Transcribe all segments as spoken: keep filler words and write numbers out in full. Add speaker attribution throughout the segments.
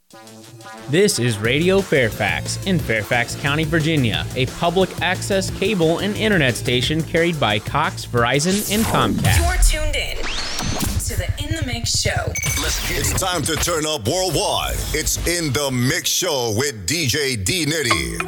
Speaker 1: This is Radio Fairfax in Fairfax County, Virginia, a public access cable and internet station carried by Cox, Verizon, and Comcast.
Speaker 2: You're tuned in to the In the Mix Show.
Speaker 3: Let's get it's time to turn up worldwide. It's In the Mix Show with D J D Nitty.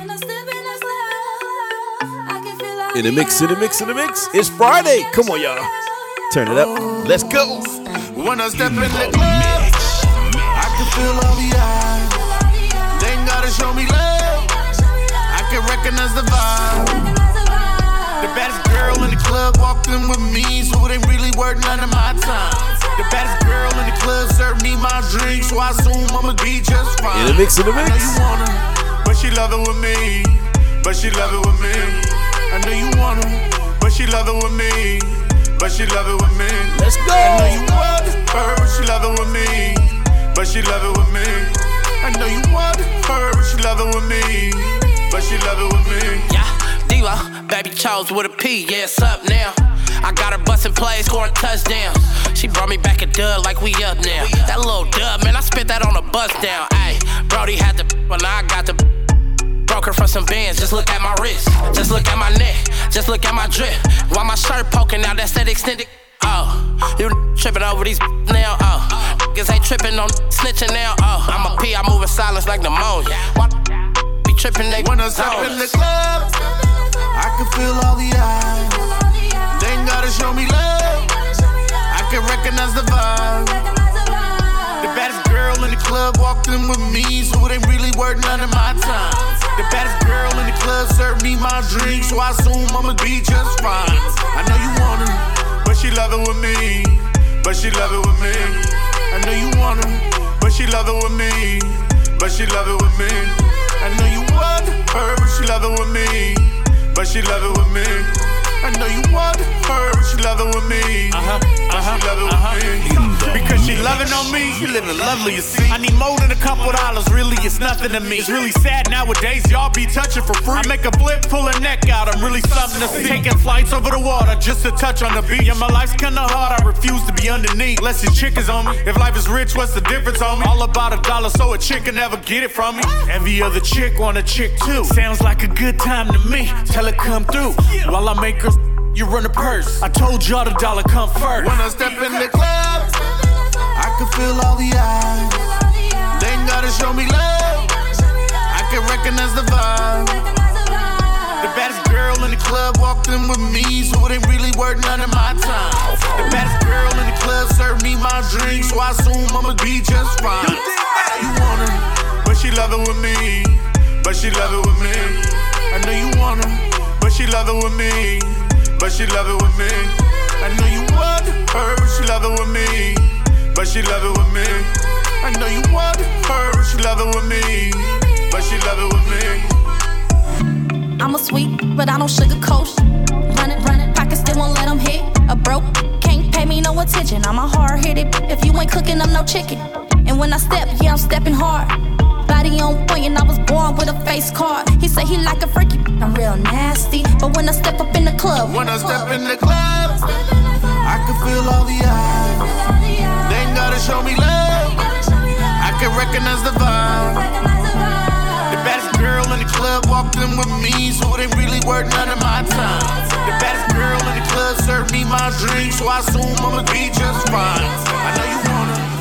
Speaker 4: In the mix, in the mix, in the mix. It's Friday. Come on, y'all. Turn it up. Let's go.
Speaker 5: When I step in the club, I can feel all the eyes. They ain't gotta show me love. I can recognize the vibe. The baddest girl in the club walked in with me, so it ain't really worth none of my time. The baddest girl in the club served me my drink, so I assume I'ma be just fine.
Speaker 4: In the mix, in the mix.
Speaker 5: I know you want her, but she love it with me. But she love it with me. I know you want her, but she love it with me. But she love it with me.
Speaker 4: Let's go.
Speaker 5: I know you want her, but she love it with me. But she love it with me. I know you want her, but she love it with me. But she love it with me.
Speaker 6: Yeah, Diva, baby chose with a P, yeah, it's up now. I got her bustin' plays, scoring touchdowns. She brought me back a dub like we up now. That little dub, man, I spit that on a bus down. Ayy, Brody had the, but now I got the. Broke her for some bands, just look at my wrist. Just look at my neck, just look at my drip. While my shirt poking out, that's that extended. Oh, you tripping over these now, oh. Niggas ain't tripping on snitching now, oh. I'm a P, I move in silence like pneumonia. Why be tripping, they
Speaker 5: when I step in the club, I can feel all the eyes. They ain't gotta show me love. I can recognize the vibe. The baddest girl in the club walked in with me, so it ain't really worth none of my time. The baddest girl in the club served me my drink, so I assume I'ma be just fine. I know you want her, but she love it with me. But she love it with me. I know you want her, but she love it with me. But she love it with me. I know you want her, but she love it with me. But she love it with me. I know you want her, but she love it with me. Uh-huh, uh-huh, she love it with uh-huh. me. Because she loving on me, she living lovely, you see. I need more than a couple dollars, really, it's nothing to me. It's really sad nowadays, y'all be touching for free. I make a flip, pull a neck out, I'm really something to see. Taking flights over the water, just to touch on the beach. Yeah, my life's kinda hard, I refuse to be underneath. Unless your chick is on me. If life is rich, what's the difference on me? All about a dollar, so a chick can never get it from me. Every other chick want a chick too. Sounds like a good time to me, tell her come through. While I make her, you run a purse. I told y'all the dollar come first. When I step in the club, I can feel all the eyes. They ain't gotta show me love. I can recognize the vibe. The baddest girl in the club walked in with me, so it ain't really worth none of my time. The baddest girl in the club served me my drink, so I assume I'ma be just fine. I know you want her, but she love it with me. But she love it with me. I know you want her, but she love it with me. But she love it with me. I know you want her, but she love it with me. But she love it with me. I know you want her, but she love it with me. But she love it with me.
Speaker 7: I'm a sweet, but I don't sugarcoat. Running, running, pockets still won't let them hit. A broke, can't pay me no attention. I'm a hard-headed, if you ain't cooking, I'm no chicken. And when I step, yeah, I'm stepping hard. Body on point and I was born with a face card. He said he like a freaky, I'm real nasty. But when I step up in the club,
Speaker 5: when I step in the club, I can feel all the eyes. They ain't gotta show me love. I can recognize the vibe. The baddest girl in the club walked in with me, so it ain't really worth none of my time. The baddest girl in the club served me my drink, so I assume I'ma be just fine. I know you want her.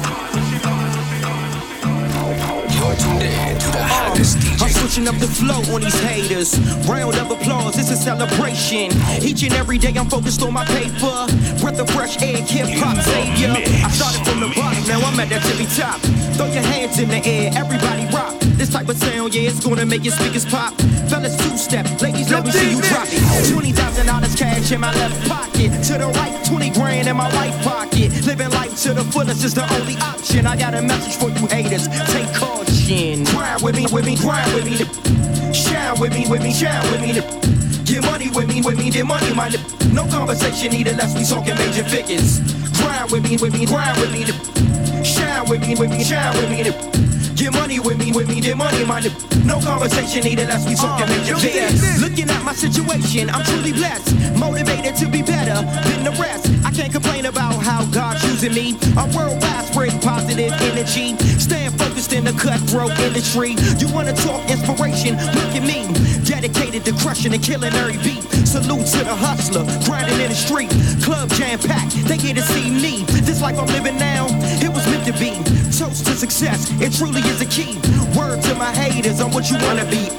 Speaker 8: I'm switching up the flow on these haters. Round of applause, it's a celebration. Each and every day I'm focused on my paper. Breath of fresh air, hip-hop savior. I started from the bottom, now I'm at that tippy top. Throw your hands in the air, everybody rock. This type of sound, yeah, it's gonna make your speakers pop. Fellas, two-step, ladies, let me see you drop it. twenty thousand dollars cash in my left pocket. To the right, twenty grand in my right pocket. Living life to the fullest is the only option. I got a message for you haters, take caution. Grind with me, with me, grind with me. Shine with me, with me, shine with me. Get money with me, with me, get money, my no conversation needed unless we talking major figures. Grind with me, with me, grind with me. Shine with me, with me, shine with me. Get money with me, with me, get money, my nigga. No conversation needed unless we talking uh, major business. Looking at my situation, I'm truly blessed. Motivated to be better than the rest. I can't complain about how God's using me. I'm worldwide, spreading positive energy. Staying focused in the cutthroat industry. You wanna talk inspiration? Look at me. Dedicated to crushing and killing every beat. Salute to the hustler, grinding in the street. Club jam-packed, they get to see me. This life I'm living now, it was meant to be. Toast to success, it truly is a key. Word to my haters, I'm what you wanna be.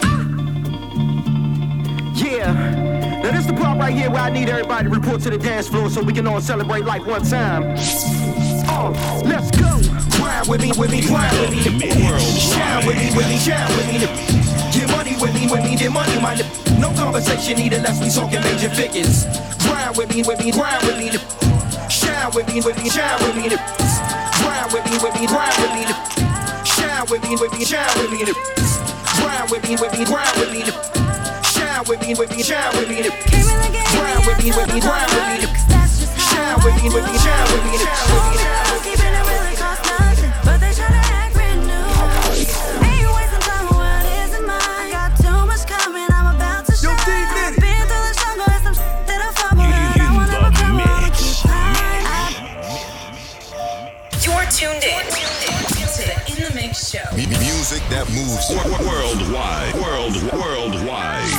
Speaker 8: Yeah, now this the part right here where I need everybody to report to the dance floor so we can all celebrate life one time. Oh, let's go. Grind with me, with me, grind with me. Shine with me, with me, shine with me. Get money with me, with me, get money, my nigga. No conversation needed unless we talking major figures. Grind with me, with me, grind with me. Shine with me, with me, shine with me. Grind with me, with me, grind with me. Shine with me, with me, shine with me. Grind with me, with me, grind with me. Shine with me, with me, shine with me. Grind with me, with me, grind with me. Shine with me, with me, shine with me.
Speaker 7: Keeping it really cost nothing, but they tryna act brand new. Ain't wasting time on what isn't mine. Got too much coming, I'm about to shine. I've been through the jungle and some shit that I fumble, and I wanna become all the keep flying.
Speaker 2: You're tuned in to the In the Mix Show.
Speaker 3: Music that moves
Speaker 9: worldwide. World, worldwide.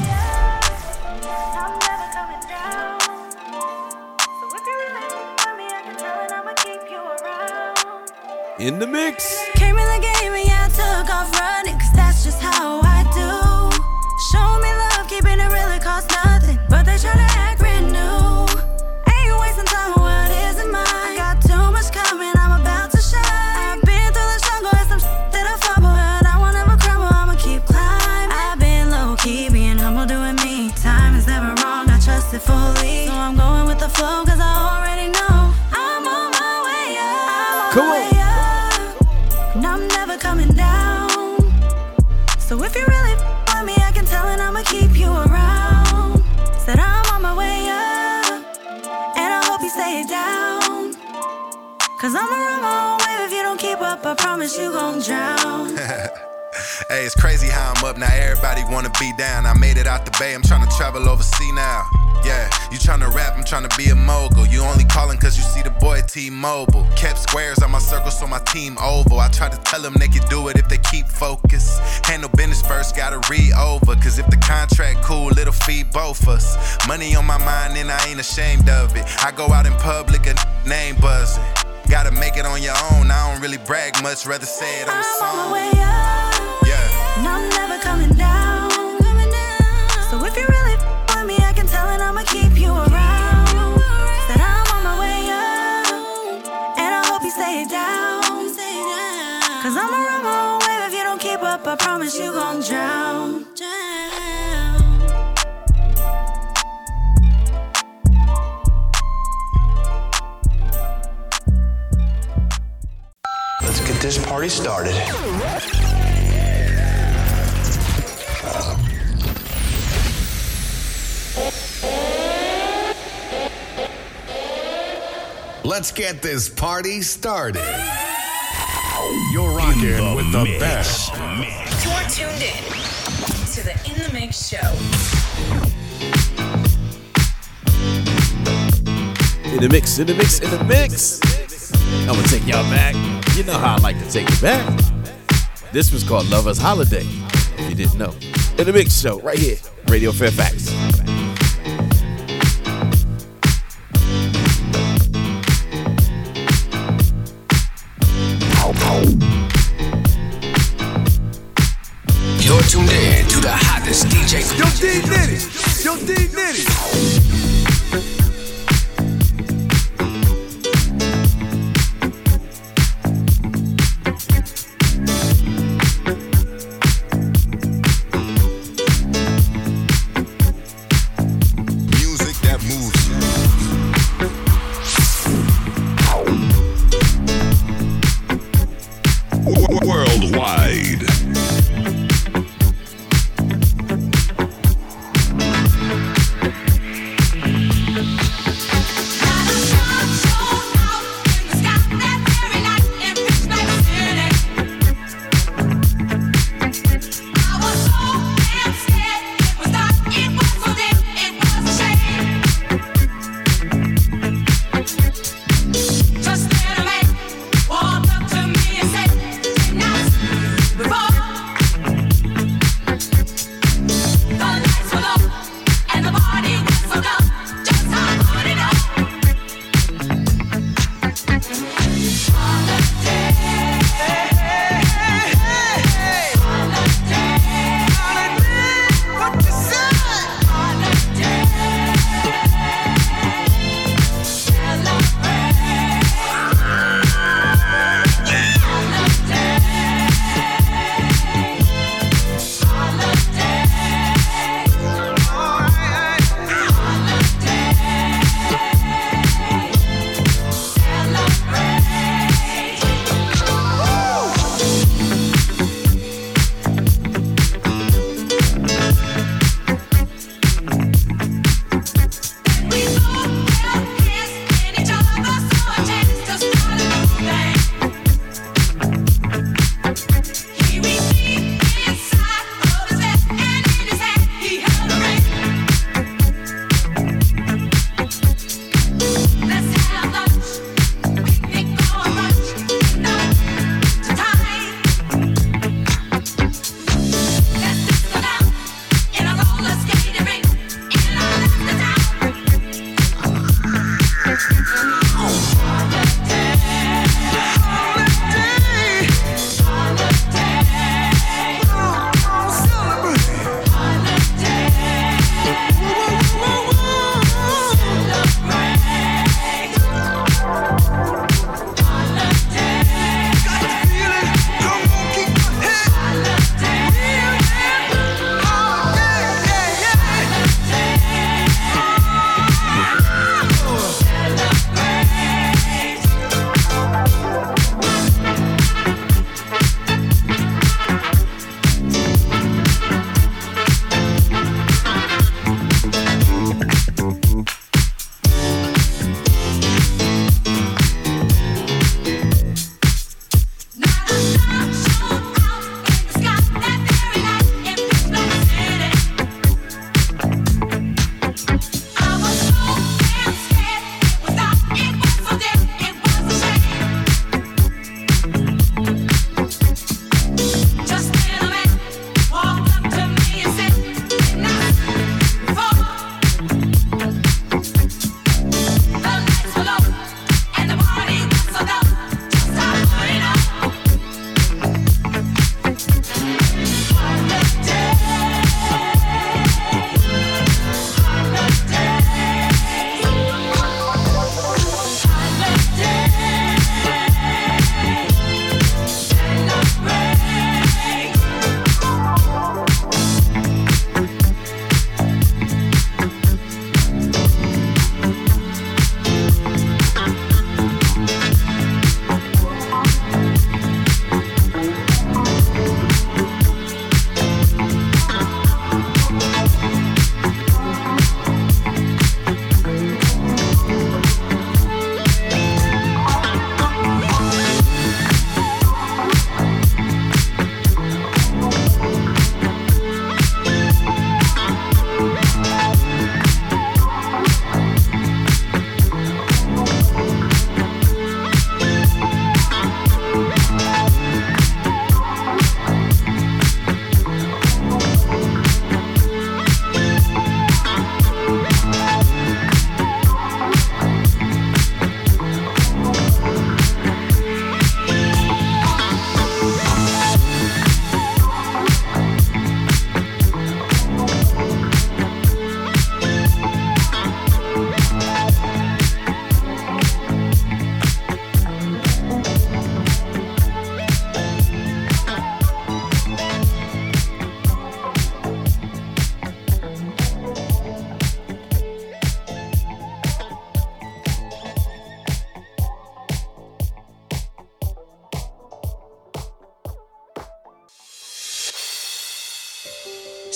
Speaker 4: In the mix.
Speaker 7: Came in the game and yeah, I took off running, cause that's just how I do. Show me love, keeping it really cost nothing, but they tryna act brand new. Ain't wasting time on what isn't mine. Got too much coming, I'm about to shine. I've been through the jungle and some shit that I fumble, but I won't ever crumble, I'ma keep climbing. I've been low-key, being humble, doing me. Time is never wrong, I trust it fully. So I'm going with the flow, cause I already know I'm on my way up.
Speaker 4: Come on.
Speaker 7: And I'm never coming down. So if you really want me, I can tell, and I'ma keep you around. Said I'm on my way up, and I hope you stay down. Cause I'ma run my own wave. If you don't keep up, I promise you gon' drown.
Speaker 10: Hey, it's crazy how I'm up now. Everybody wanna be down. I made it out the bay. I'm tryna travel overseas now. Yeah, you tryna rap, I'm tryna be a mogul. You only callin' cause you see the boy T-Mobile. Kept squares on my circle so my team oval. I try to tell them they can do it if they keep focused. Handle business first, gotta read over. Cause if the contract cool, it'll feed both us. Money on my mind and I ain't ashamed of it. I go out in public, a name buzzing. Gotta make it on your own, I don't really brag much. Rather say it on the song.
Speaker 7: I'm on my way up,
Speaker 10: yeah.
Speaker 7: And I'm never coming down. So if you really want me, I can tell, and I'ma keep you around. Said I'm on my way up, and I hope you stay down. Cause I'ma run my own wave. If you don't keep up, I promise you gon' drown.
Speaker 11: Let's get this party started.
Speaker 3: Let's get this party started. You're rocking with the
Speaker 9: mix.
Speaker 3: best.
Speaker 2: You're tuned in to the In the Mix Show.
Speaker 4: In the mix, in the mix, in the mix. I'm gonna take y'all back. You know how I like to take you back. This was called Lover's Holiday, if you didn't know. In the Mix Show, right here, Radio Fairfax.
Speaker 11: You're tuned in to the hottest D J.
Speaker 5: Yo, D Nitty. Yo, D Nitty.
Speaker 9: Worldwide.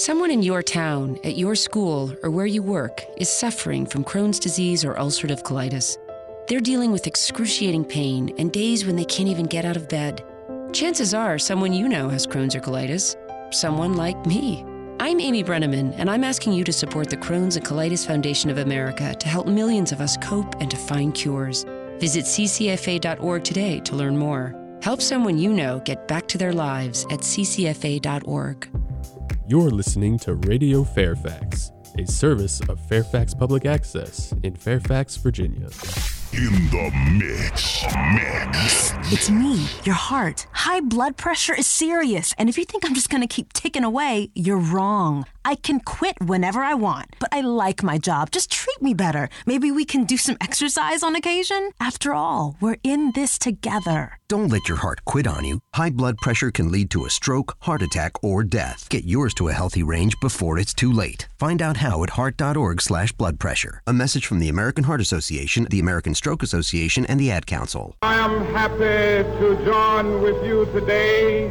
Speaker 12: Someone in your town, at your school, or where you work is suffering from Crohn's disease or ulcerative colitis. They're dealing with excruciating pain and days when they can't even get out of bed. Chances are someone you know has Crohn's or colitis. Someone like me. I'm Amy Brenneman, and I'm asking you to support the Crohn's and Colitis Foundation of America to help millions of us cope and to find cures. Visit c c f a dot org today to learn more. Help someone you know get back to their lives at c c f a dot org.
Speaker 13: You're listening to Radio Fairfax, a service of Fairfax Public Access in Fairfax, Virginia.
Speaker 9: In the mix, mix.
Speaker 14: It's me, your heart. High blood pressure is serious, and if you think I'm just gonna keep ticking away, you're wrong. I can quit whenever I want, but I like my job. Just treat me better. Maybe we can do some exercise on occasion? After all, we're in this together.
Speaker 15: Don't let your heart quit on you. High blood pressure can lead to a stroke, heart attack, or death. Get yours to a healthy range before it's too late. Find out how at heart.org slash blood pressure. A message from the American Heart Association, the American Stroke Association, and the Ad Council.
Speaker 16: I am happy to join with you today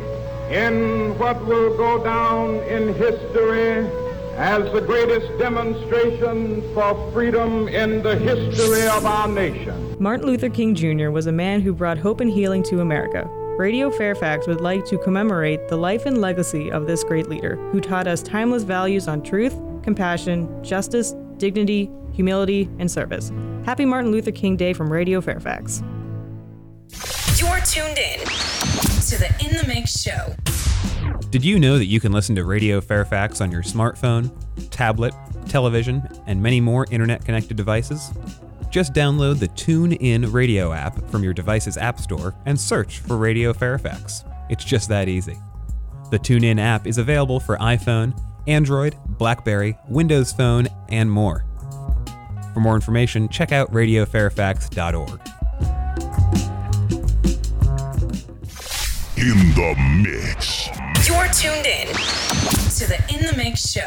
Speaker 16: in what will go down in history as the greatest demonstration for freedom in the history of our nation.
Speaker 17: Martin Luther King Junior was a man who brought hope and healing to America. Radio Fairfax would like to commemorate the life and legacy of this great leader, who taught us timeless values on truth, compassion, justice, dignity, humility, and service. Happy Martin Luther King Day from Radio Fairfax.
Speaker 2: You're tuned in to the In the Mix show.
Speaker 18: Did you know that you can listen to Radio Fairfax on your smartphone, tablet, television, and many more internet-connected devices? Just download the TuneIn Radio app from your device's app store and search for Radio Fairfax. It's just that easy. The TuneIn app is available for iPhone, Android, BlackBerry, Windows Phone, and more. For more information, check out radio fairfax dot org.
Speaker 9: In the mix.
Speaker 2: You're tuned in to the In the Mix show.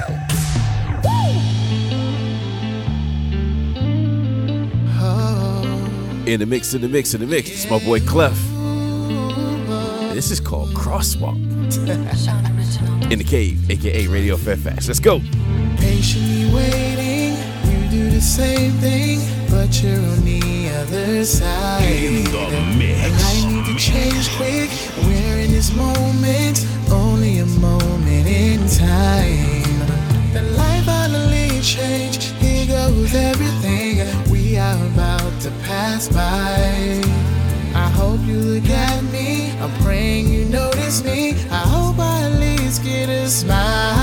Speaker 4: In the mix, in the mix, in the mix. It's my boy Clef. This is called Crosswalk. In the cave, aka Radio Fairfax. Let's go.
Speaker 5: Patiently waiting, you do the same thing, but you're on the other side.
Speaker 9: In the mix.
Speaker 5: And I need to change quick. We're in this moment, only a moment in time. The life finally changed. Here goes everything we are about to pass by. I hope you look at me. I'm praying you notice me. I hope I at least get a smile.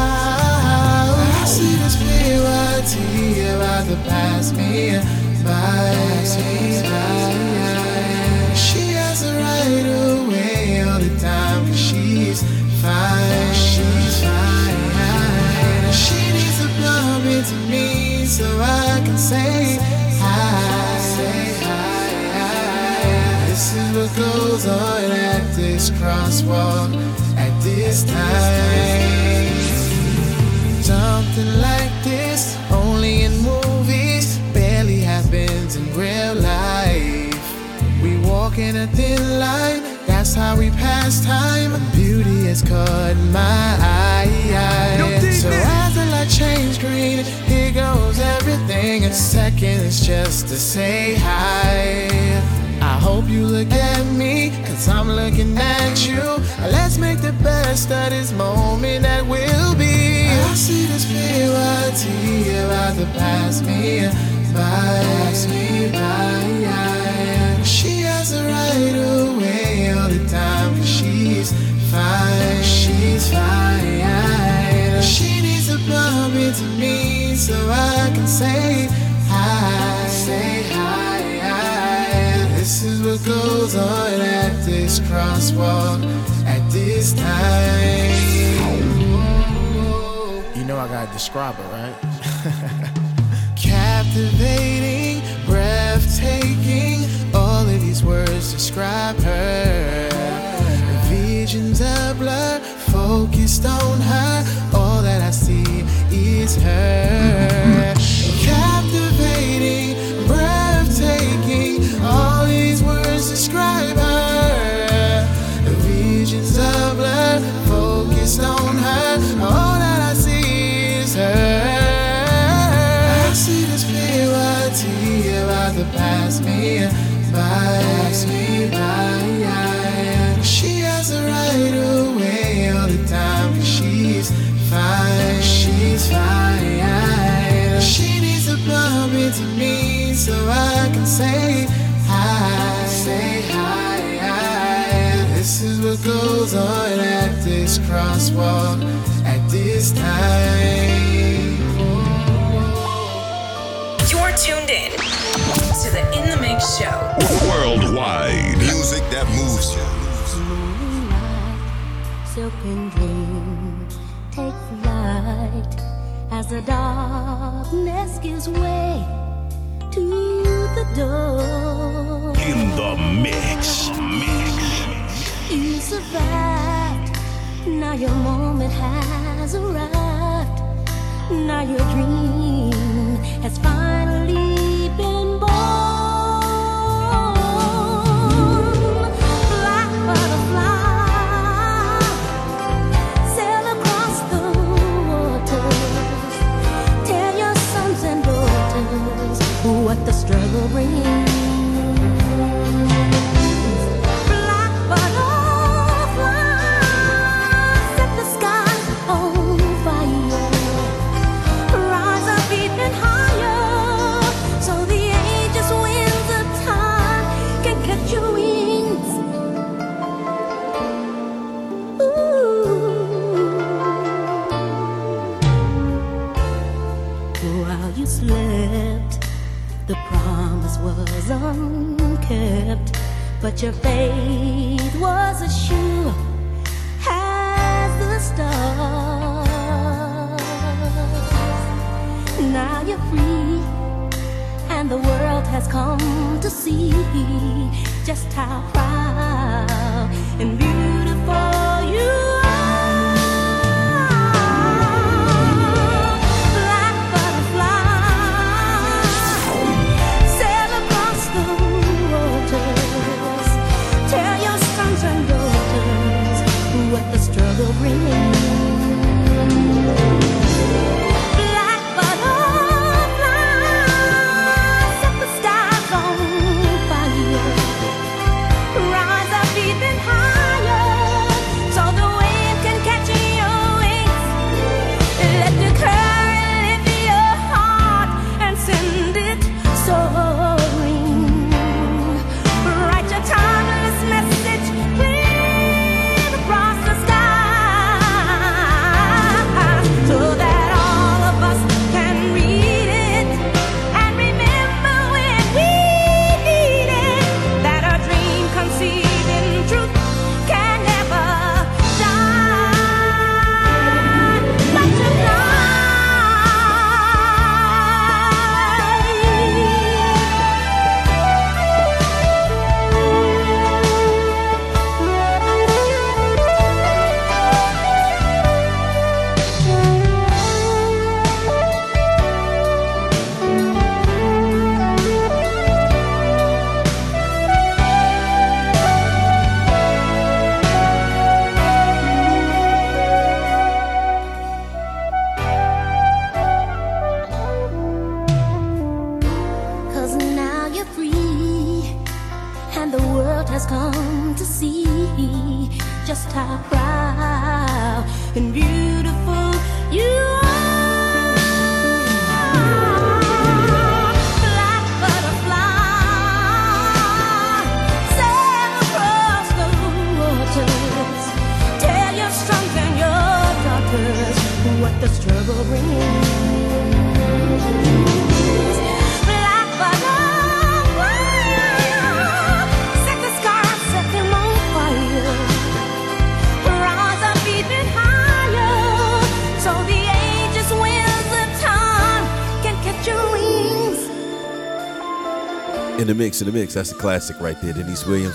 Speaker 5: I see this clarity about to pass me by. She has the right away all the time, 'cause she's fine. She's fine. She needs to bump into me so I can say hi. Say hi. This is what goes on at this crosswalk at this time. Something like this only in movies, barely happens in real life. We walk in a thin line, that's how we pass time. Beauty has caught my eye. So as the light change green, here goes everything. A second is just to say hi. I hope you look at me, 'cause I'm looking at you. Let's make the best of this moment that will be. I see this clarity about to pass me by. Pass me by. She has the right away all the time, 'cause she's fine. She's fine. She needs to bump into me so I can say hi. Say hi. This is what goes on at this crosswalk at this time. You know I gotta describe it, right? Captivating, breathtaking, all of these words describe her. Visions are blurred, focused on her, all that I see is her. Captivating, breathtaking, all these words describe her. Visions are blurred, focused on her, all that I see this crosswalk at this time.
Speaker 2: You're tuned in to the In the Mix Show.
Speaker 3: Worldwide. Music that moves you.
Speaker 19: Silken dream, take flight as the darkness gives way to the door.
Speaker 9: In the mix. Mix.
Speaker 19: You survived, now your moment has arrived. Now your dream has finally been born. Black butterfly, sail across the waters. Tell your sons and daughters what the struggle brings. Black butterfly, set the sky on fire. Rise up even higher, so the ages winds of time can catch your wings. Ooh. While you slept, the promise was unkept, but your faith was as sure as the stars. Now you're free, and the world has come to see just how proud and beautiful you are. Black butterfly, sail across the waters. Tell your sons and daughters what the struggle brings. Black butterfly, set the skies on fire. Rise up even higher, so the wind can catch your wings. Let the current lift your heart and send it soaring. Write your timeless message clear across the sky, so that all of us can read it and remember when we need it, that our dream conceived in truth can never die. But to Cause now you're free, and the world has come to see just how proud and beautiful you are. Black butterfly, sail across the waters. Tell your sons and your daughters what the struggle brings. Black butterfly, set the skies, set them on fire. Rise up even higher, so the ages winds of time can catch your wings.
Speaker 4: In the mix, in the mix. That's a classic right there, Denise Williams.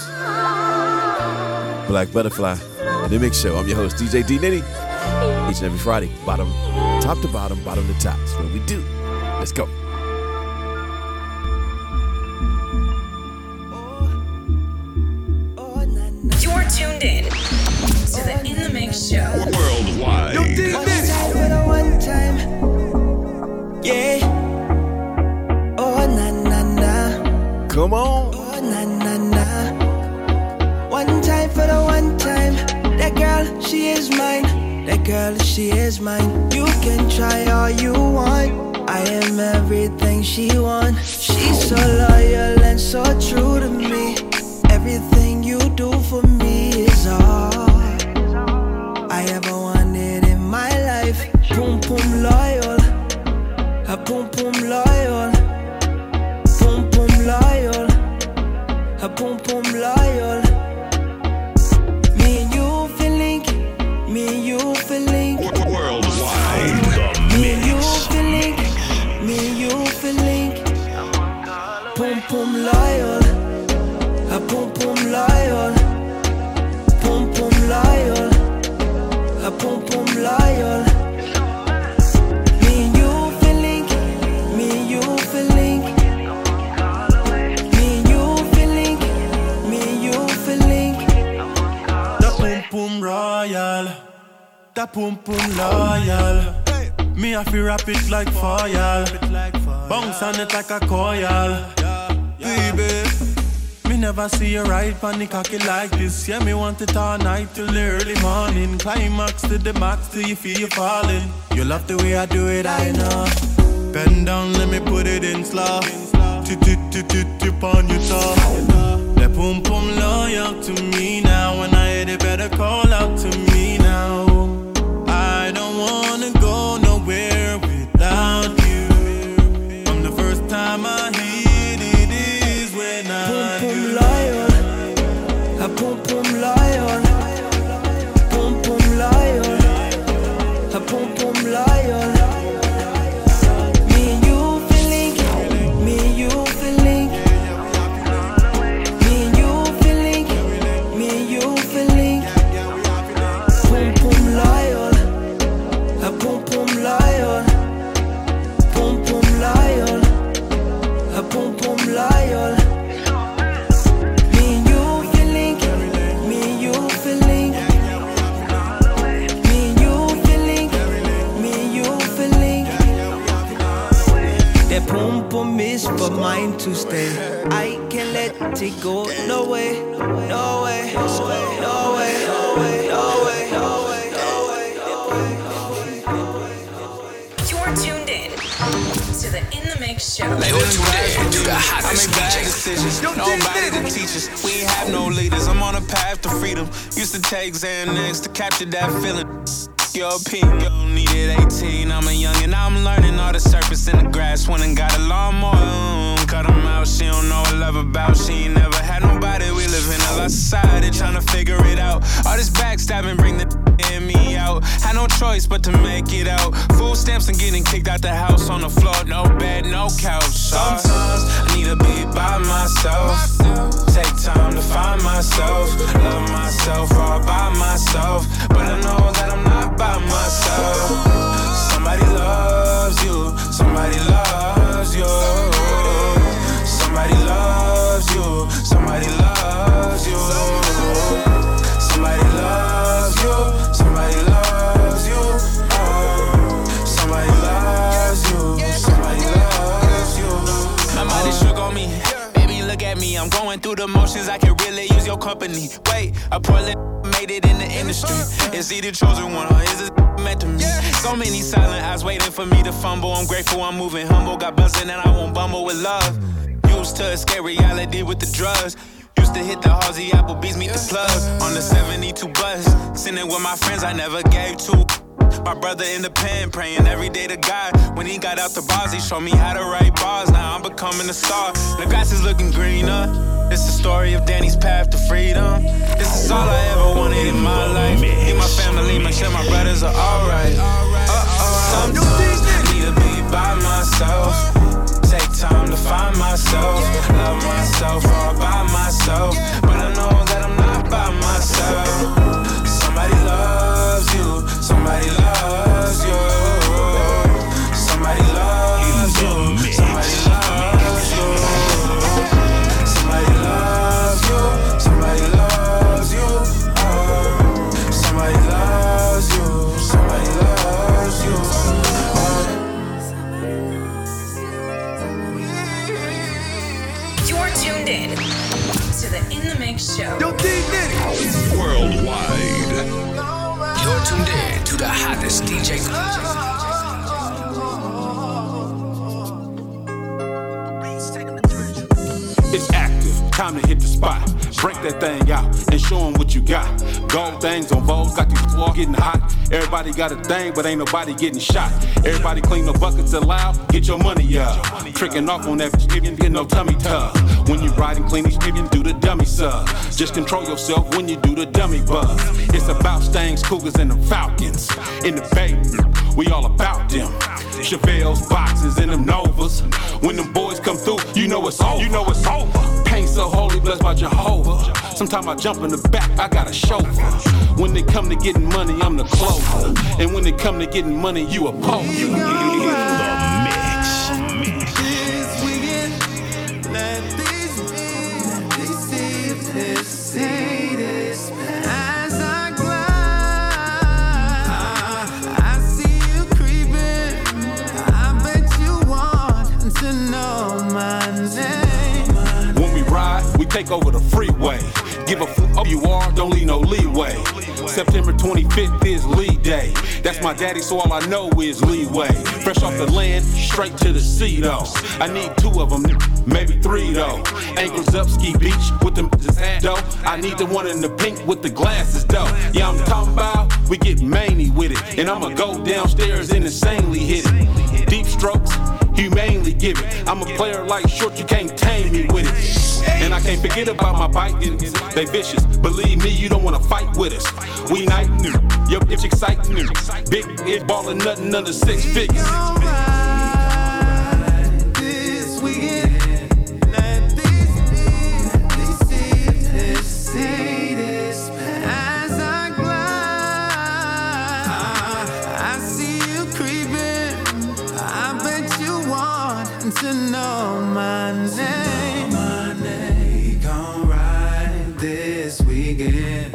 Speaker 4: Black Butterfly. In the Mix Show. I'm your host, D J D Nitty. Each and every Friday, bottom, top to bottom, bottom to top. That's what we do. Let's go.
Speaker 2: You're tuned in to the In the Mix Show.
Speaker 9: Worldwide.
Speaker 5: Yo, dig this. For the one time. Yeah. Oh, na, na, na.
Speaker 4: Come on.
Speaker 5: Oh, na, na, na. One time for the one time. That girl, she is mine. That girl, she is mine. You can try all you want. I am everything she wants. She's so loyal and so true to me. Everything you do for me is all.
Speaker 20: I ever wanted in my life. Boom, boom, loyal. A boom, boom, loyal. Boom, boom, loyal. A boom, boom, loyal. Me and you feel link. Me and you feel link.
Speaker 9: Worldwide, the
Speaker 20: Me and you
Speaker 9: mix.
Speaker 20: feel link. Me and you feel link. Boom, boom, loyal. A boom, boom, loyal. Boom, boom, loyal. A boom, boom, loyal. Me and you feel link. Me and you feel link. Me and you feel link. Me and you feel link.
Speaker 5: The boom boom royal. The boom boom loyal. Me I feel rap it like foil. Bounce on it like a coil. Baby, me never see you ride panic cocky like this. Yeah, me want it all night till the early morning. Climax to the max till you feel you falling. You love the way I do it, I know. Bend down, let me put it in slow. Tip tip tip tip tip on your toe. That boom boom loyal to me now. When I hit it, better call out to me now. I don't wanna go nowhere without you. From the first time I hit it is when I
Speaker 20: Boom, boom, loyal. A boom, boom, loyal. Boom, boom, loyal. A boom, boom, loyal. Me and you feel link. Me and you feel link. Me and you feel link. Me and you feel link. Boom, boom, loyal. A boom, boom, loyal. Boom, boom, loyal. A boom, boom, loyal. Me and you feel link. Me and you feel link. Me and you feel link. Me and you feel link. That boom boom is for mine to stay. I can't let it go. No way. No way. No way. No way. No way. No way. No way.
Speaker 2: You're tuned in to the In the Mix show.
Speaker 11: You're tuned in to the
Speaker 6: I
Speaker 11: hottest
Speaker 6: make bad
Speaker 11: D J.
Speaker 6: decisions, nobody to teach us. We ain't have no leaders, I'm on a path to freedom. Used to take Xanax to capture that feeling. Your opinion, you don't need it eighteen. I'm a young and I'm learning all the surface in the grass. Went and got a lawnmower, mm, cut them out. She don't know what love about. She ain't never had nobody. We live in a lost society, trying to figure it out. All this backstabbing bring the in me out. Had no choice but to make it out. Food stamps and getting kicked out the house on the floor. No bed, no couch. Sometimes I need to be by myself. Take time to find myself. Love myself all by myself. But I know that I'm not by myself. Somebody loves you. Somebody loves you. Somebody loves you. Somebody loves you. Somebody loves you. Somebody loves you. Oh. Somebody loves you. Somebody loves you. My body shook on me. Baby, look at me. I'm going through the motions. I can really use your company. Wait, a poor little made it in the industry. Is he the chosen one or is it meant to me? So many silent eyes waiting for me to fumble. I'm grateful, I'm moving humble. Got buzzing and I won't bumble with love. Used to escape reality with the drugs. Used to hit the Halsey Applebee's, meet the plug. On the seventy-two bus, sitting with my friends I never gave to. My brother in the pen, praying every day to God. When he got out the bars, he showed me how to write bars. Now I'm becoming a star. The grass is looking greener. It's the story of Danny's path to freedom. This is all I ever wanted in my life. Need my family, make sure my brothers are alright. Uh-oh. Sometimes I need to be by myself. Take time to find myself. Love myself all by myself. But I know that I'm not by myself. Somebody loves you. Somebody loves you. Somebody loves you. Somebody loves you. Somebody loves you. Somebody loves you. Oh. Somebody loves you. Somebody loves you.
Speaker 2: You're tuned in to the In the Mix show.
Speaker 11: Yo, D Nitty. Worldwide. You're tuned in to the hottest D J.
Speaker 21: It's active, time to hit the spot. Break that thing out and show them what you got. Gold things on Vogue, got these floor getting hot. Everybody got a thing, but ain't nobody getting shot. Everybody clean the buckets allowed, get your money up. Tricking off on that bitch, get no tummy tuck. When you ride and clean these chickens, do the dummy sub. Just control yourself when you do the dummy buzz. It's about Stangs, Cougars, and the Falcons. In the Bay, we all about them. Chevelle's boxes and them Novas. When them boys come through, you know it's over. You know it's over. Pain so holy, blessed by Jehovah. Sometimes I jump in the back, I got a chauffeur. When they come to getting money, I'm the closer. And when they come to getting money, you a poser.
Speaker 11: The mix.
Speaker 20: This weekend, let these let these seeds this see this as I glide. I see you creeping. I bet you want to know my name.
Speaker 21: When we ride, we take over the freeway. Give a f up you are, don't leave no leeway. September twenty-fifth is Lee Day. That's my daddy, so all I know is leeway. Fresh off the land, straight to the sea though. I need two of them, maybe three though. Ankles up, ski beach with them dough. I need the one in the pink with the glasses though. Yeah, I'm talking about, we get many with it. And I'ma go downstairs and insanely hit it. Deep strokes, humanely give it. I'm a player like short, you can't tame me with it. And I can't forget about my bike, they vicious. Believe me, you don't wanna fight with us. We night new, your bitch exciting new. Big it ballin' nothing under six figures.
Speaker 20: This weekend, let these let these seeds this see this as I glide. I see you creeping. I bet you want to know my name. My name gon' ride this weekend.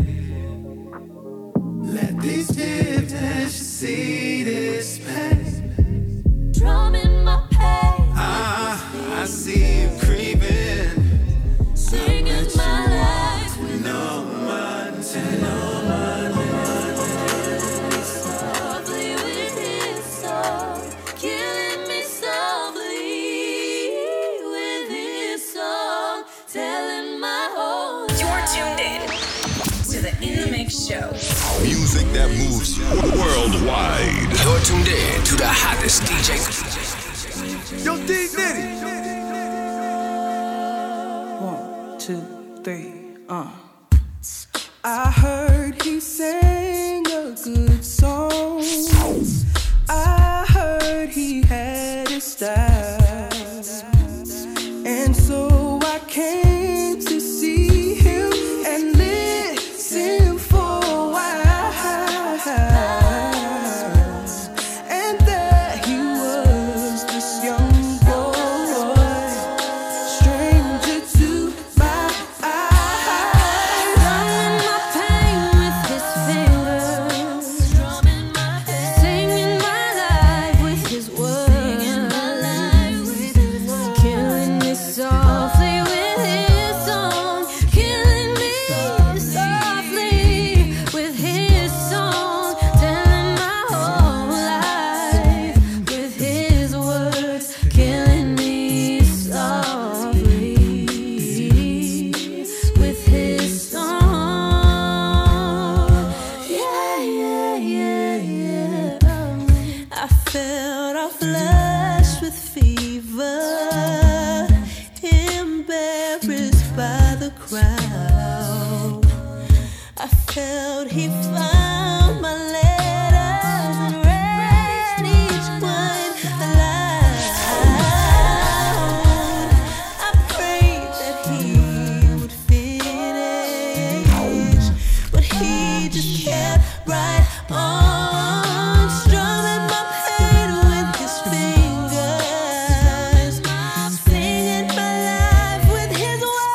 Speaker 20: Let these tips that you see this pain. Drumming my pain. Ah, I see you creeping. Singing my life with no mind to know my name. Softly with his song, killing me softly with his song, telling my whole life.
Speaker 2: You're tuned in to the In the Mix Show.
Speaker 3: Music that moves
Speaker 11: Worldwide. You're tuned in to the hottest D J.
Speaker 20: Yo, D Nitty. One, two, three, uh. I heard he sang a good song. I heard he had a style. And so I came to see him and listen for a while. And there he was, this young boy, stranger to my eyes. Drumming my pain with his fingers, singing my life with his words. Killing me softly with his song, killing me softly with his song, telling my whole life with his words, killing me softly with his song. Yeah, yeah, yeah, yeah. I felt all flushed with fever, embarrassed by the crowd. I felt he found my letters and read each one aloud. I prayed that he would finish, but he just kept right on, strumming my pain with his fingers, singing my life with his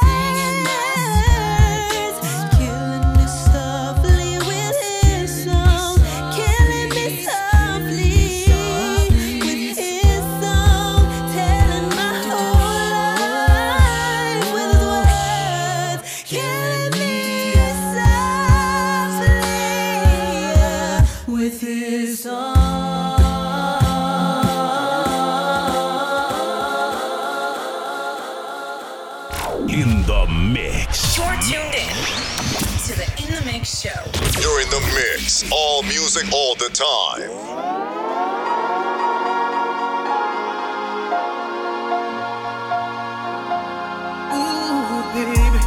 Speaker 20: words, killing me softly with his song, killing me softly with his song, telling my whole life with his words, killing me softly with his song.
Speaker 11: In the mix.
Speaker 2: You're tuned
Speaker 3: the mix. All music, all the time.
Speaker 20: Ooh, baby.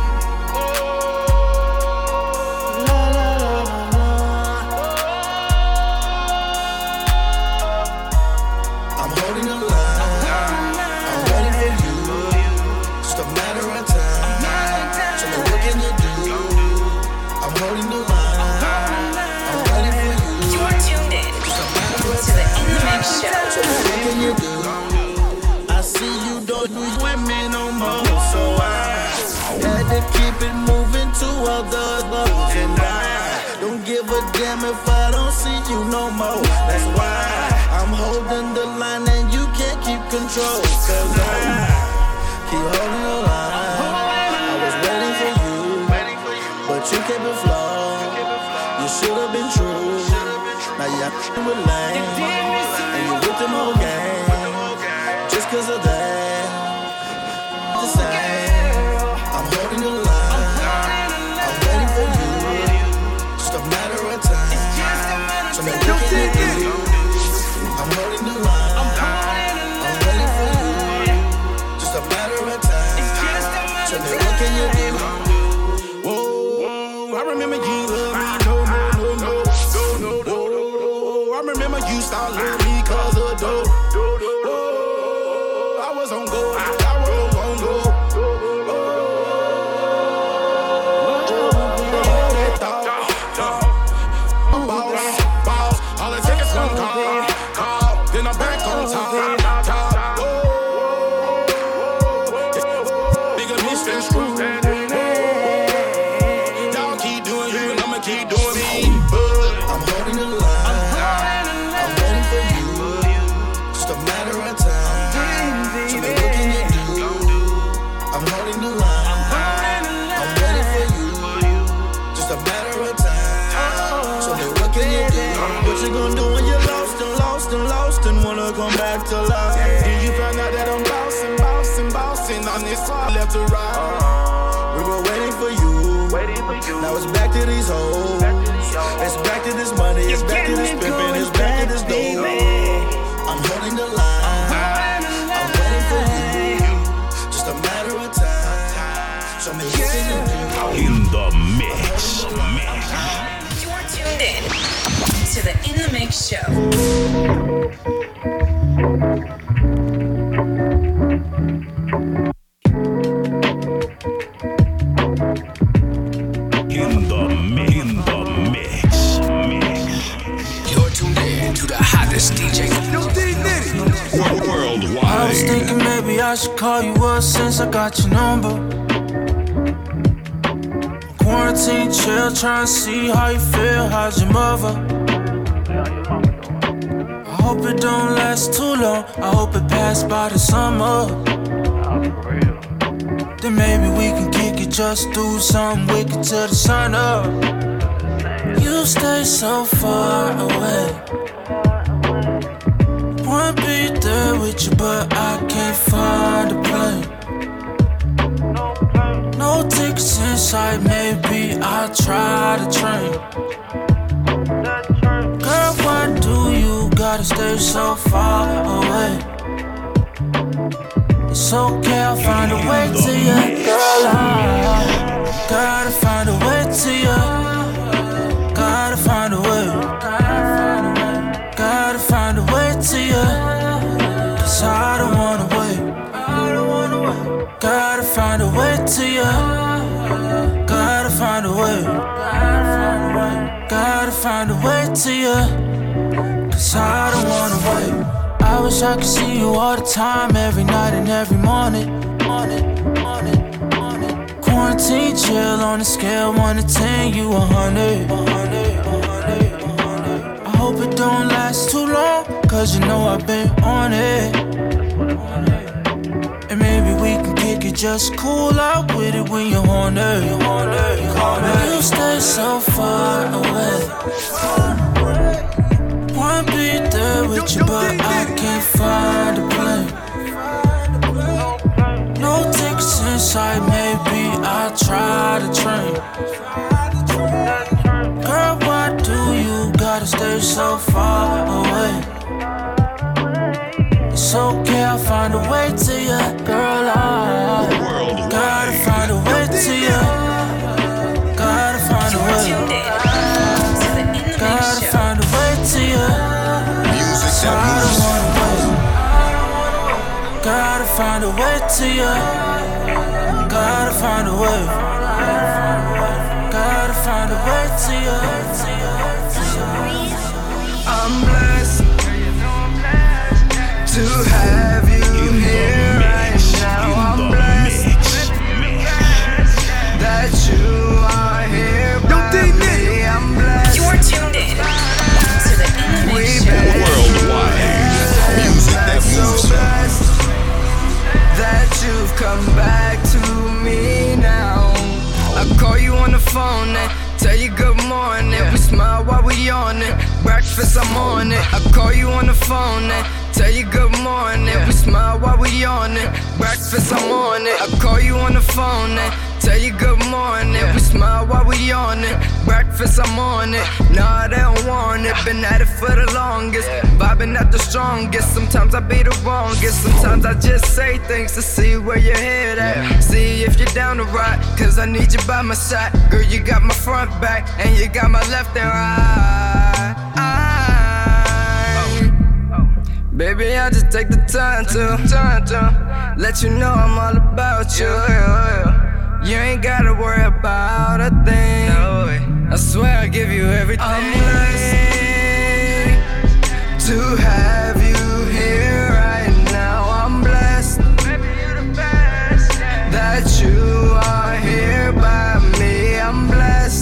Speaker 20: I see you don't use women no more, so I had to keep it moving to other levels, and I don't give a damn if I don't see you no more. That's why I'm holding the line and you can't keep control, cause I keep holding the line. I was waiting for you, but you kept it flawed. You should have been true. Now you're f***ing with lame, and you with them whole game. Just cause of that, the same. I'm holding the line. I'm waiting for you. Just a matter of time. So now what can you do? I'm holding the line. I'm waiting for you. Just a matter of time. So now what can you do? Whoa, I remember you love me. No, no, no, no, no, no. I remember you start loving me cause of dope. Come back to life. Did you find out that I'm bouncing, bouncing, bouncing on this side, left to right? We were waiting for you. Waiting for you. Now it's back to these hoes. It's back to this money. It's back to this pimping. It's back to this dope. I'm holding the line. I'm waiting for you. Just a matter of time. So maybe
Speaker 11: in the mix.
Speaker 2: You're tuned in to the In the Mix show.
Speaker 20: I was thinking maybe I should call you up since I got your number. Quarantine chill, trying to see how you feel. How's your mother? I hope it don't last too long. I hope it passed by the summer. Then maybe we can kick it, just do something wicked till the sun up. You stay so far away. Wanna be there with you, but I can't find a plane. No tickets inside, maybe I'll try the train. Girl, why do you gotta stay so far away? It's okay, I'll find a way to you. Girl, I gotta find a way to you. Gotta find a way. Gotta find a way to you. Cause I don't wanna wait. Gotta find a way to you. Gotta find a way. Gotta find a way to you. Cause I don't wanna wait. I wish I could see you all the time, every night and every morning. Morning, morning, morning. Quarantine chill on a scale one to ten, you a hundred. I hope it don't last too long, cause you know I've been on it. And maybe we can kick it, just cool out with it when you're on it. You stay so far away. Wanna be there with you, but I can't find a plane. No tickets inside, maybe I'll try the train. Girl, why do you're so far away. It's okay, I'll find a way to you, girl. I gotta find a way to you. Gotta find a way. Gotta find a way to you. So I don't wanna wait. Gotta find a way to you. Gotta find a way. Gotta find a way to you. I'm blessed to have you here right now. I'm blessed that you are here by me. I'm blessed.
Speaker 2: You're tuned in to the In the Mix Show.
Speaker 20: Worldwide music that moves. So blessed that you've come back to me now. I call you on the phone and tell you good morning. We smile while we on it. Breakfast, I'm on it. I call you on the phone and tell you good morning. We smile while we on it. Breakfast, I'm on it. I call you on the phone and tell you good morning. We smile while we on it. Breakfast, I'm on it. Nah, they don't want it. Been at it for the longest. Vibing at the strongest. Sometimes I be the wrongest. Sometimes I just say things to see where your head at. See if you're down to ride. Cause I need you by my side. Girl, you got my front back. And you got my left and right. I, baby, I just take the time to, time to let you know I'm all about you. You ain't gotta worry about a thing. I swear I give you everything. I'm blessed to have you here right now. I'm blessed that you are here by me. I'm blessed.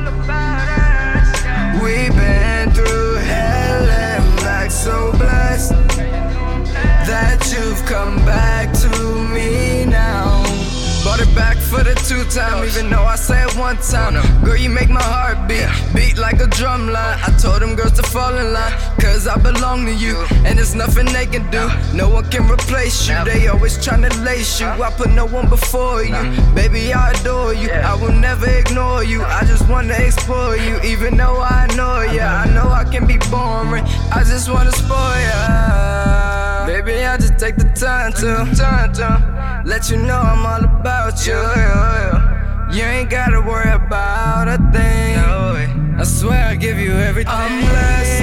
Speaker 20: We've been through hell and back. So blessed that you've come back to me now. Brought it back for the two time, even though I say it one time. Girl, you make my heart beat, beat like a drum line. I told them girls to fall in line, cause I belong to you. And there's nothing they can do, no one can replace you. They always tryna lace you, I put no one before you. Baby, I adore you, I will never ignore you. I just wanna explore you, even though I know ya. I know I can be boring, I just wanna spoil ya. Baby, I just take the time to, time to let you know I'm all about you. You ain't gotta worry about a thing. I swear I give you everything. I'm blessed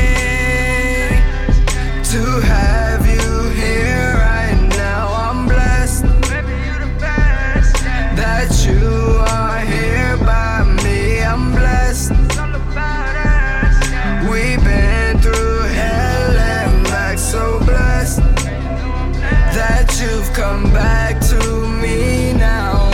Speaker 20: to have you here right now. I'm blessed that you are here by me. I'm blessed. We've been through hell and back. So blessed that you've come back to me now.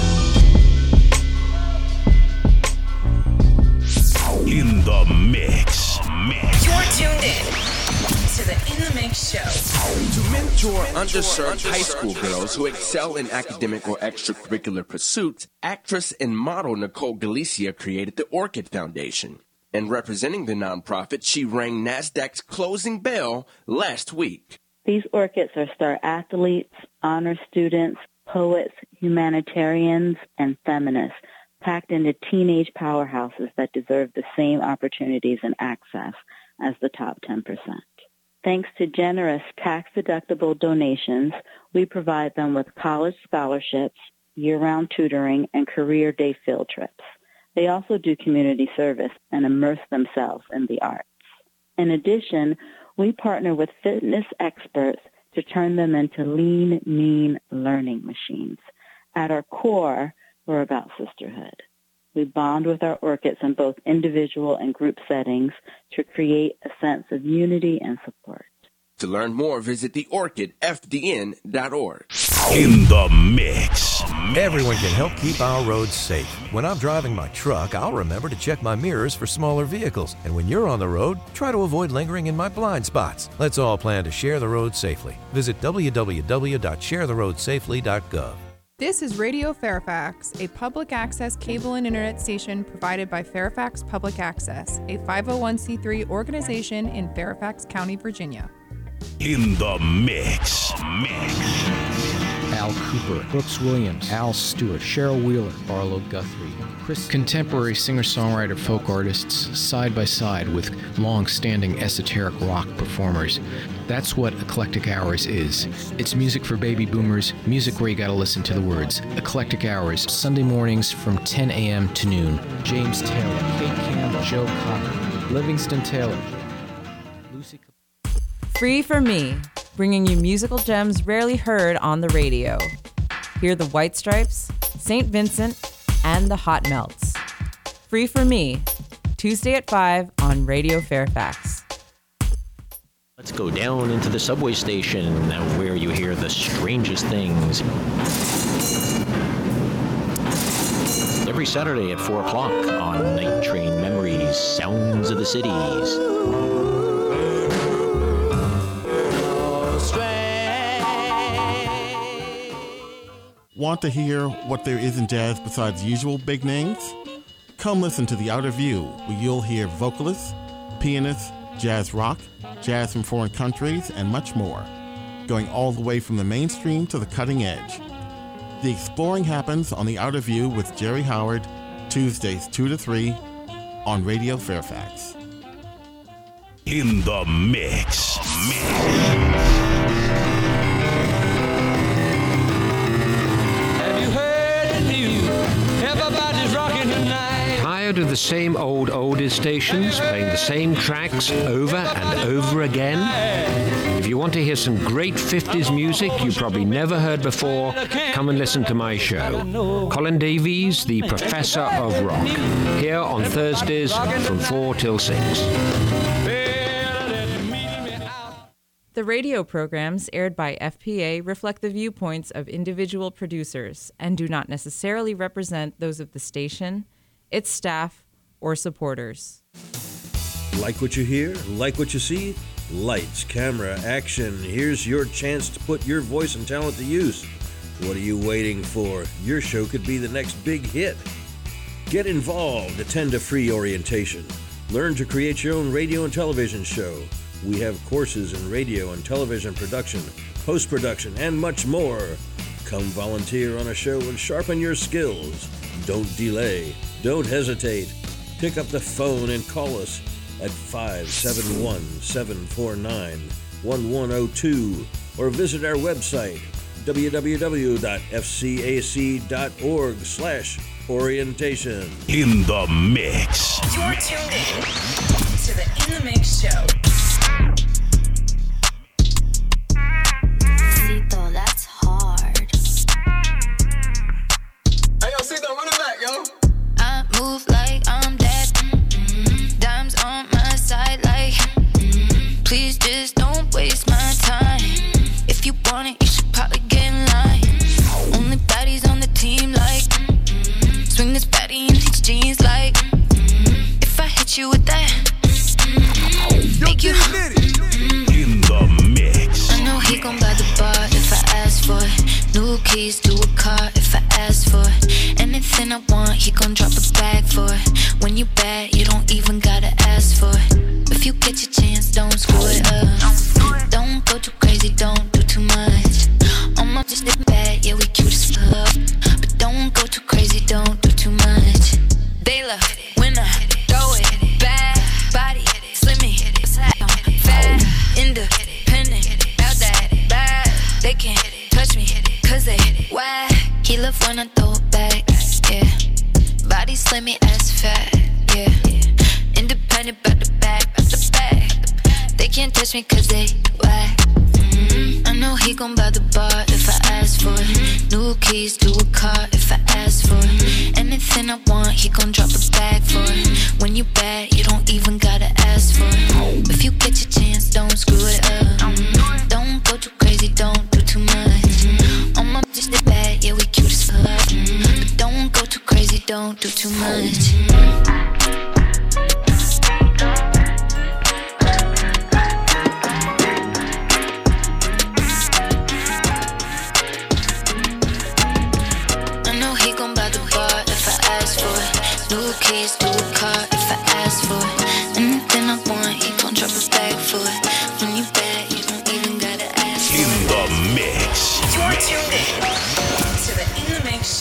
Speaker 11: In the mix. mix.
Speaker 2: You're tuned in to the In the Mix Show.
Speaker 1: To mentor underserved high school girls who excel in academic or extracurricular pursuits, actress and model Nicole Galicia created the Orchid Foundation. And representing the nonprofit, she rang NASDAQ's closing bell last week.
Speaker 22: These orchids are star athletes, honor students, poets, humanitarians, and feminists, packed into teenage powerhouses that deserve the same opportunities and access as the top ten percent. Thanks to generous tax-deductible donations, we provide them with college scholarships, year-round tutoring, and career day field trips. They also do community service and immerse themselves in the arts. In addition, we partner with fitness experts to turn them into lean, mean learning machines. At our core, we're about sisterhood. We bond with our orchids in both individual and group settings to create a sense of unity and support.
Speaker 1: To learn more, visit the orchid f d n dot org.
Speaker 11: In the mix.
Speaker 23: Everyone can help keep our roads safe. When I'm driving my truck, I'll remember to check my mirrors for smaller vehicles. And when you're on the road, try to avoid lingering in my blind spots. Let's all plan to share the road safely. Visit w w w dot share the road safely dot gov.
Speaker 24: This is Radio Fairfax, a public access cable and internet station provided by Fairfax Public Access, a five oh one c three organization in Fairfax County, Virginia.
Speaker 11: In the mix. Mix.
Speaker 7: Al Cooper, Brooks Williams, Al Stewart, Cheryl Wheeler, Barlow Guthrie, Chris. Contemporary singer-songwriter folk artists side by side with long-standing esoteric rock performers. That's what Eclectic Hours is. It's music for baby boomers, music where you gotta listen to the words. Eclectic Hours, Sunday mornings from ten a.m. to noon. James Taylor, Kate Campbell, Joe Cocker, Livingston Taylor, Lucy.
Speaker 8: Free for Me, bringing you musical gems rarely heard on the radio. Hear the White Stripes, Saint Vincent, and the Hot Melts. Free for Me, Tuesday at five on Radio Fairfax.
Speaker 10: Let's go down into the subway station where you hear the strangest things. Every Saturday at four o'clock on Night Train Memories, Sounds of the Cities.
Speaker 12: Want to hear what there is in jazz besides usual big names? Come listen to The Outer View, where you'll hear vocalists, pianists, jazz rock, jazz from foreign countries, and much more, going all the way from the mainstream to the cutting edge. The exploring happens on The Outer View with Jerry Howard, Tuesdays two to three on Radio Fairfax.
Speaker 9: In the mix.
Speaker 25: Everybody's rocking tonight. Tired of the same old oldies stations playing the same tracks over and over again? If you want to hear some great fifties music you probably never heard before, come and listen to my show. Colin Davies, the Professor of Rock, here on Thursdays from four till six.
Speaker 8: The radio programs aired by F P A reflect the viewpoints of individual producers and do not necessarily represent those of the station, its staff, or supporters.
Speaker 26: Like what you hear? Like what you see? Lights, camera, action. Here's your chance to put your voice and talent to use. What are you waiting for? Your show could be the next big hit. Get involved. Attend a free orientation. Learn to create your own radio and television show. We have courses in radio and television production, post-production, and much more. Come volunteer on a show and sharpen your skills. Don't delay. Don't hesitate. Pick up the phone and call us at five seven one, seven four nine, one one zero two or visit our website, w w w dot f c a c dot org slash orientation.
Speaker 9: In the mix.
Speaker 2: You're tuned in to the In the Mix show.
Speaker 19: Cito, that's hard.
Speaker 5: Hey, yo, Cito, run it back, yo.
Speaker 19: I move like I'm dead. Mm-hmm. Dimes on my side, like, mm-hmm. Please just don't waste my time. If you want it, you should probably get in line. Only baddies on the team, like, mm-hmm. Swing this baddie in his jeans, like, mm-hmm. If I hit you with that, mm-hmm. Make you
Speaker 9: In the mix.
Speaker 19: I know he gon' buy the bar if I ask for it. New keys to a car if I ask for it. Anything I want, he gon' drop a bag for it. When you bad, you don't even gotta ask for it. If you get your chance, don't screw it up. Don't go too crazy, don't do too much. I'm not just bad, yeah, we cute as fuck. But don't go too crazy, don't do too much. They love when I throw it back. Body, slimmy, fat, independent, out that bad. They can't touch me, cause they whack. He love when I throw it back, yeah. Body slimmy ass fat, yeah. Independent, back to back, back to back. They can't touch me cause they whack. Mm-hmm. I know he gon' buy the bar if I ask for it. New keys to a car if I ask for it. Anything I want, he gon' drop a bag for it. When you bad, you don't even gotta ask for it. If you get your chance, don't screw it up. Don't go too crazy, don't do too much. I'm up just as bad, yeah, we cute as fuck. But don't go too crazy, don't do too much. New keys to a car if I ask for it. Anything I want, he gon' drop a bag for it. When you bad, you don't even gotta ask for it.
Speaker 9: In the mix.
Speaker 2: You're tuned in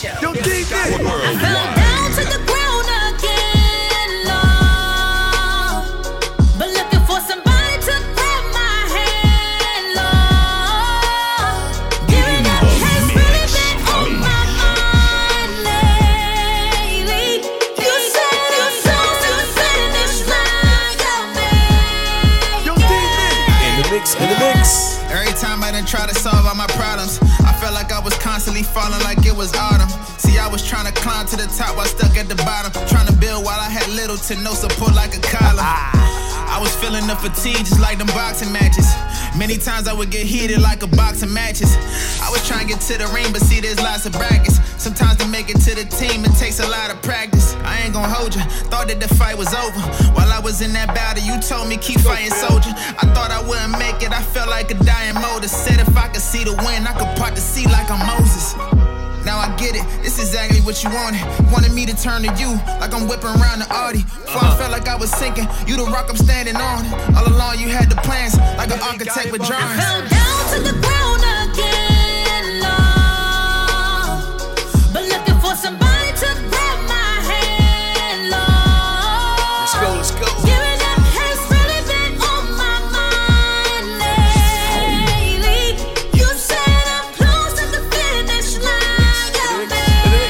Speaker 2: Show.
Speaker 11: Yo, D J.
Speaker 2: I fell down to the ground again, Lord. But looking for somebody to grab my hand, Lord. Giving up has really been on my mind lately. You said you close to the finish line, got me.
Speaker 11: Yo, D J.
Speaker 4: In the mix, in the mix.
Speaker 13: Every time I done try to solve all my problems, I felt like I was constantly falling like it was autumn. See, I was trying to climb to the top while stuck at the bottom. Trying to build while I had little to no support like a column. I was feeling the fatigue just like them boxing matches. Many times I would get heated like a box of matches. I was trying to get to the ring, but see, there's lots of brackets. Sometimes to make it to the team, it takes a lot of practice. I ain't gonna hold you, thought that the fight was over. While I was in that battle, you told me keep fighting, soldier. I thought I wouldn't make it, I felt like a dying motor. Said if I could see the wind, I could part the sea like I'm Moses. Now I get it, it's exactly what you wanted. Wanted me to turn to you, like I'm whipping around the Audi. Before I felt like I was sinking, you the rock I'm standing on. All along you had the plans, like an architect with drawings.
Speaker 2: I fell down to the ground again, Lord. But looking for somebody to grab my hand, Lord.
Speaker 4: Let's go, let's go.
Speaker 2: Giving up has really been on my mind lately. You said I'm close to the finish line, got me.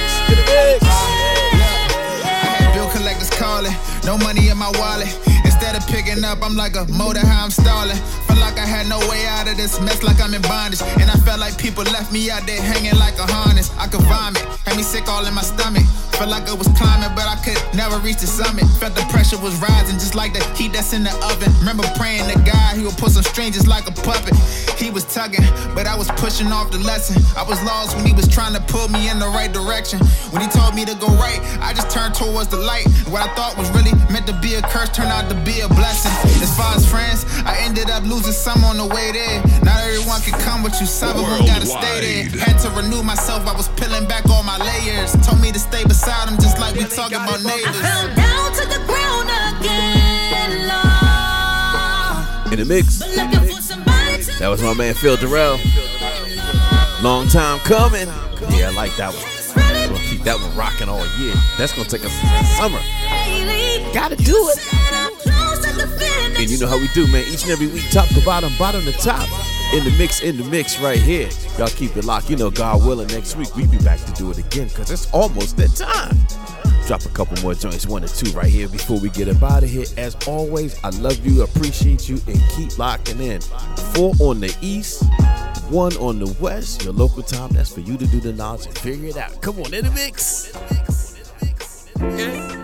Speaker 13: Bill collectors calling, no money in my wallet. Instead of picking up, I'm like a motor, how I'm stalling. Felt like I had no way out of this mess, like I'm in bondage. And I felt like people left me out there hanging like a harness. I could vomit, had me sick all in my stomach. Felt like I was climbing, but I could never reach the summit. Felt the pressure was rising, just like the heat that's in the oven. Remember praying to God, he would pull some strings just like a puppet. He was tugging, but I was pushing off the lesson. I was lost when he was trying to pull me in the right direction. When he told me to go right, I just turned towards the light. What I thought was really meant to be a curse turned out to be a blessing. As far as friends, I ended up losing some on the way there. Not everyone can come with you, some of them gotta stay there. Had to renew myself, I was peeling back all my layers. Told me to stay beside him just like we talking about neighbors.
Speaker 2: I fell down to the ground again, Lord.
Speaker 4: In the mix.
Speaker 2: But looking for somebody to
Speaker 4: That was my man Phil Durrell. Long time coming. Yeah, I like that one. We're gonna keep that one rocking all year. That's gonna take us to the summer. Gotta do it. And you know how we do, man. Each and every week, top to bottom, bottom to top. In the mix, in the mix right here. Y'all keep it locked. You know, God willing, next week we be back to do it again because it's almost that time. Drop a couple more joints, one or two right here before we get up out of here. As always, I love you, appreciate you, and keep locking in. Four on the east, one on the west. Your local time, that's for you to do the knowledge and figure it out. Come on, in the mix. Yeah.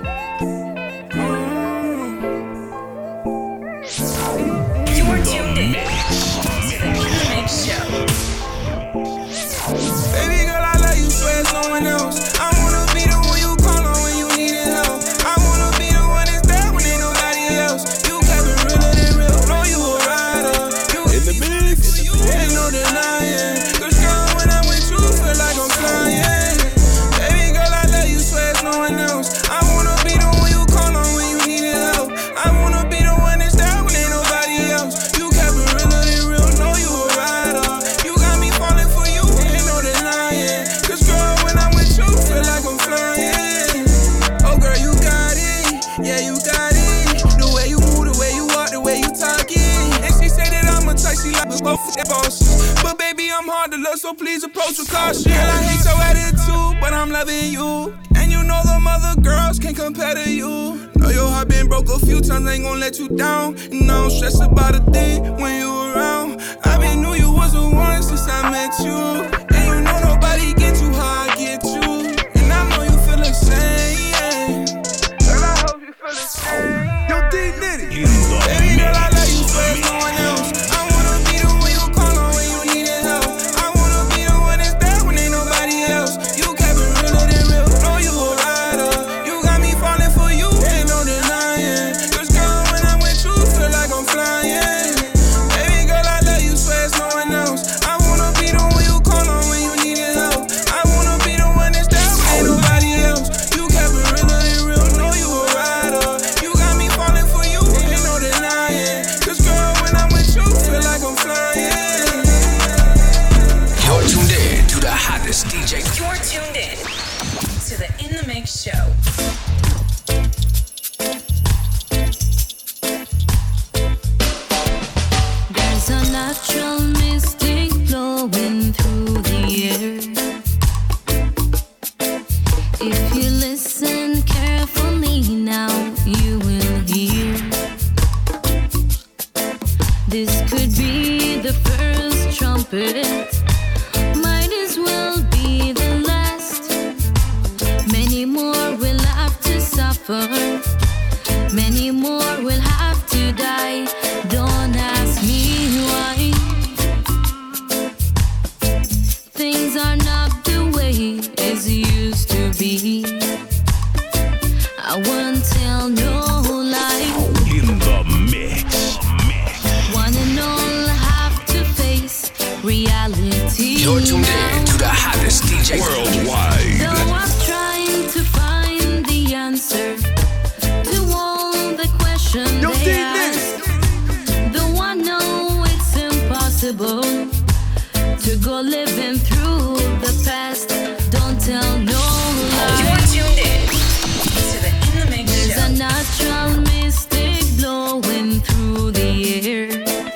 Speaker 2: You're tuned in to the In the Mix Show.
Speaker 5: Baby girl, I love you, swear it's no one else. I wanna be the one you call on when you need help. I wanna be the one that's there when ain't nobody else. You kept it realer than real, know you a rider. You
Speaker 4: in the mix,
Speaker 5: ain't no denying. Cause girl, when I'm with you, feel like I'm flying. Baby girl, I love you, swear it's no one else. I wanna be the one you call on when you need help. I wanna be the one that's there when ain't nobody else. You kept it realer than real, know you a rider. You got me falling for you, ain't no denying. Cause girl, when I'm with you, feel like I'm flying. Oh girl, you got it, yeah you got it. The way you move, the way you walk, the way you talking. And she say that I'm a type, she like both that bosses. But baby, I'm hard to love, so please approach with caution. Girl, I hate your attitude, but I'm loving you. And you know them other girls can't compare to you. Know your heart been broke a few times, ain't gon' let you down. And I don't stress about a thing when you around. I been knew you was the one since I met you. And you know nobody get you how I get you. And I know you feel the same. Girl, I hope you feel the same. Yo, D Nitty. Baby girl, I love you, swear it's no one else. I wanna be the one you call on when you need help. I wanna be the one that's there when ain't nobody else. You kept it realer than real, know you a rider. You got me falling for you, ain't no denying. Cause girl, when I'm with you, feel like I'm flying. Baby girl, I love you, swear it's no one else. I wanna be the one you call on when you need help.
Speaker 2: This could be the first trumpet, might as well be the last. Many more will have to suffer, many more will have to die. Don't ask me why. Things are not the way as it used to be. I won't tell no lie.
Speaker 9: In the mix.
Speaker 2: One and all have to face reality.
Speaker 11: You're tuned
Speaker 2: now.
Speaker 11: in to the hottest D J
Speaker 9: worldwide.
Speaker 2: Though I'm trying to find the answer to all the questions
Speaker 11: Yo,
Speaker 2: they
Speaker 11: D J.
Speaker 2: ask, though I know it's impossible to go living through the past. Don't tell no lie.
Speaker 6: You're tuned in to the In the Mix
Speaker 2: There's
Speaker 6: show.
Speaker 2: a natural mystic blowing through the air.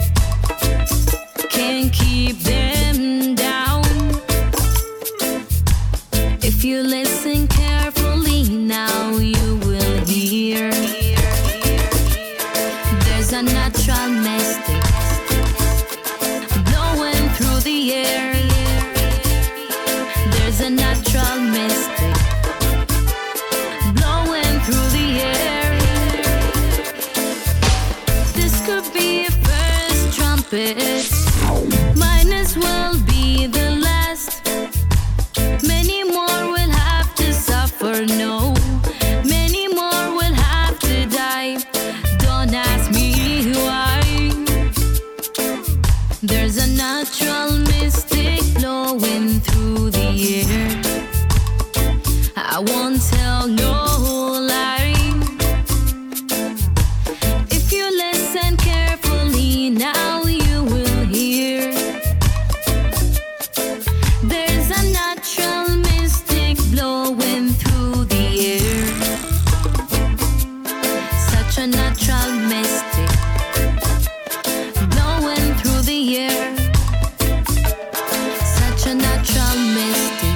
Speaker 2: Can't keep them down. If you listen carefully now, you will hear. There's a natural mystic blowing through the air. There's a natural mystic blowing through the air. This could be a first trumpet, might as well be the last. Many more will have to suffer, no. Many more will have to die. Don't ask me why. There's a natural mystic blowing through the air. I won't tell no lie. If you listen carefully now, you will hear. There's a natural mystic blowing through the air. Such a natural mystic blowing through the air. Such a natural mystic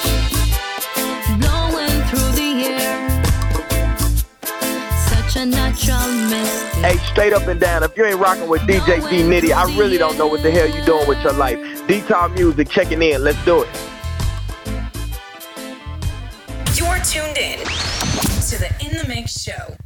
Speaker 2: blowing through the air. Such a natural mystic.
Speaker 14: Hey, straight up and down, if you ain't rocking with D J D Nitty, I really don't know what the hell you doing with your life. D-Town Music, checking in. Let's do it.
Speaker 6: You're tuned in to the In the Mix show.